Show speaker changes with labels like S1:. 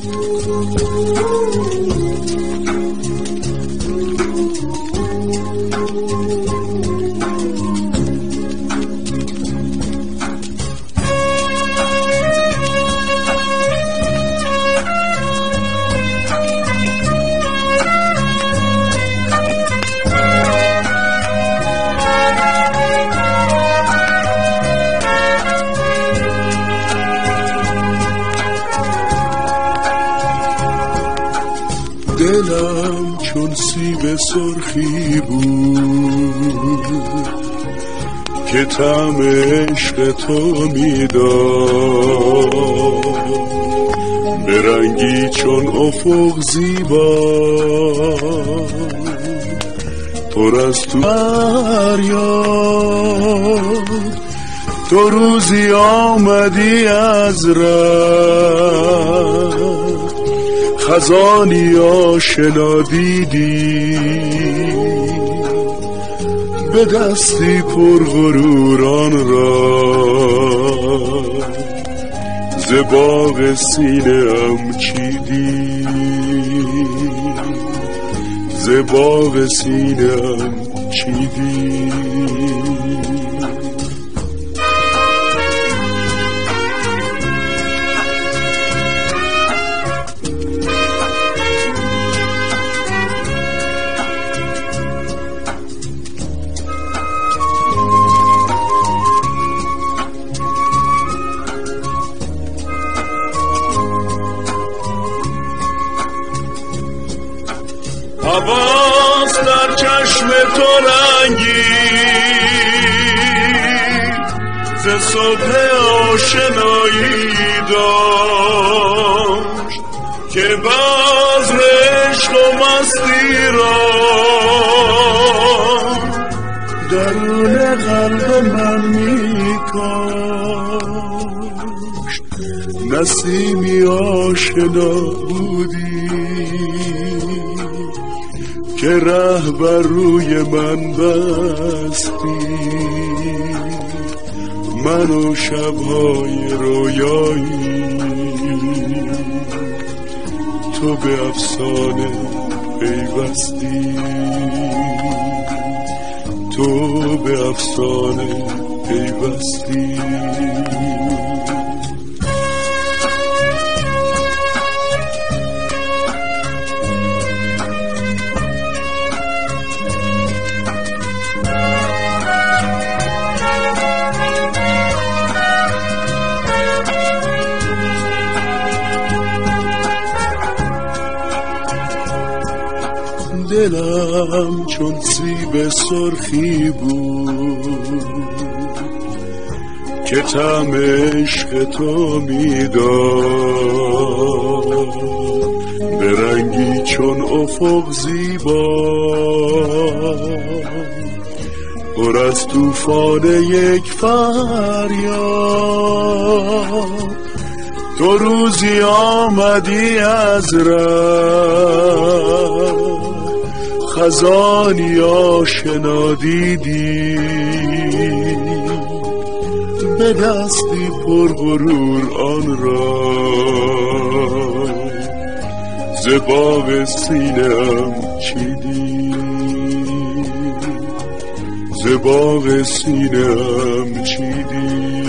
S1: دلم چون سیب سرخی بود که طعم عشق تو میداد، به رنگی چون افق زیبا پر از تو فریاد. تو روزی آمدی از ره، خزانی آشنا دیدی، به دستی پرغروران را ز باغ سینه‌ام چیدی، ز باغ سینه‌ام چیدی.
S2: حواس در چشم تو رنگی ز صبح آشنایی داشت که بزم عشق و مستی را
S1: درون قلب من میکاشت. نسیمی آشنا بودی که ره بر روی من بستی، من و شبهای رویایی تو به افسانه پیوستی، تو به افسانه پیوستی. دلم چون سیب سرخی بود که طعم عشق تو میداد، به رنگی چون افق زیبا پر از طوفان یک فریاد. تو روزی آمدی از ره، خزانی آشنا دیدی، به دستی پرغرور آن را ز باغ سینه‌ام چیدی، ز باغ سینه‌ام چیدی.